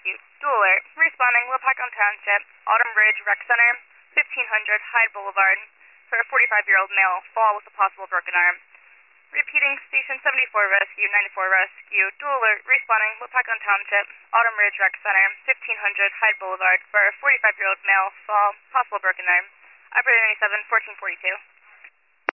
Rescue. Dual alert. Responding Wilpacom Township, Autumn Ridge Rec Center, 1500 Hyde Boulevard, for a 45-year-old male, fall with a possible broken arm. Repeating, Station 74 Rescue, 94 Rescue. Dual alert. Responding Wilpacom Township, Autumn Ridge Rec Center, 1500 Hyde Boulevard, for a 45-year-old male, fall, possible broken arm. Operator 97, 1442.